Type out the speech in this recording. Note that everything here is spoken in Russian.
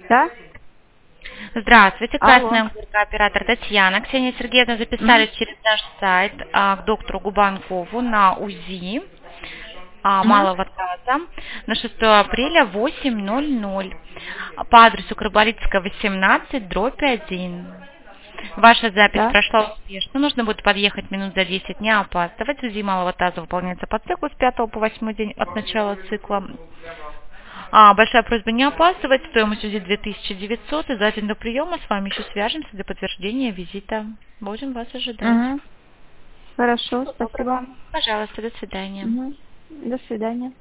Да? Здравствуйте, Алло. Красная Горка, оператор Татьяна. Ксения Сергеевна Мгм. записались через наш сайт к доктору Губанкову на УЗИ Мгм. малого таза на 6 апреля 8:00 по адресу Краболицкая, 18, дробь 1. Ваша запись Да. прошла успешно. Нужно будет подъехать минут за 10, не опаздывать. УЗИ малого таза выполняется по циклу с 5 по 8 день от начала цикла. Большая просьба не опаздывать. Стоимость УЗИ 2900. И за день до приема с вами еще свяжемся для подтверждения визита. Будем вас ожидать. Угу. Хорошо, Всего доброго. спасибо. Пожалуйста, до свидания. Угу. До свидания.